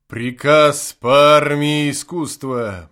Приказ по армии искусства.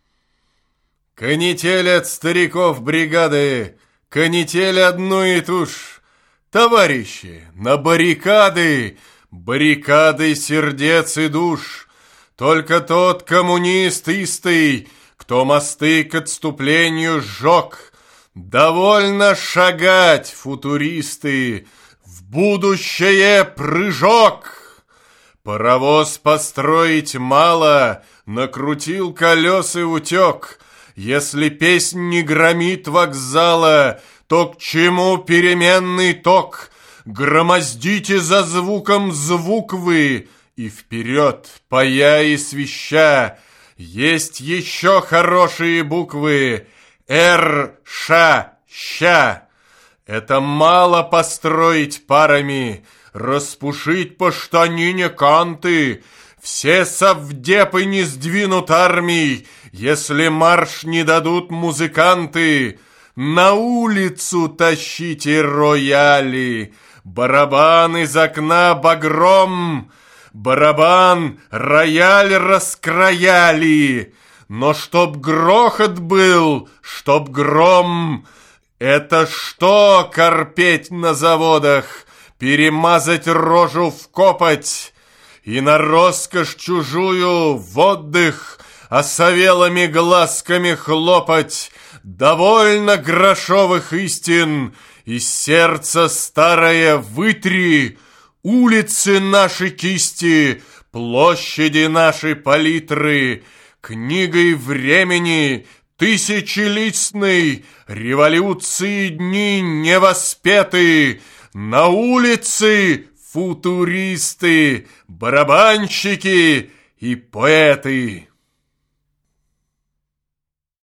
Канитель от стариков бригады, канитель одну и ту ж. Товарищи, на баррикады, баррикады сердец и душ. Только тот коммунист истый, кто мосты к отступлению сжег. Довольно шагать, футуристы, в будущее прыжок. Паровоз построить мало, накрутил колес и утек. Если песнь не громит вокзала, то к чему переменный ток? Громоздите за звуком звук вы, и вперед, пая и свища. Есть еще хорошие буквы: Р, Ш, Ща. Это мало построить парами, распушить по штанине канты. Все совдепы не сдвинут армий, если марш не дадут музыканты. На улицу тащите рояли, барабан из окна багром. Барабан, рояль раскрояли, но чтоб грохот был, чтоб гром. Это что корпеть на заводах, перемазать рожу в копоть и на роскошь чужую в отдых осовелыми глазками хлопать? Довольно грошовых истин, из сердца старое вытри. Улицы наши кисти, площади наши палитры, книгой времени тысячелистной, революции дни невоспеты. На улице футуристы, барабанщики и поэты.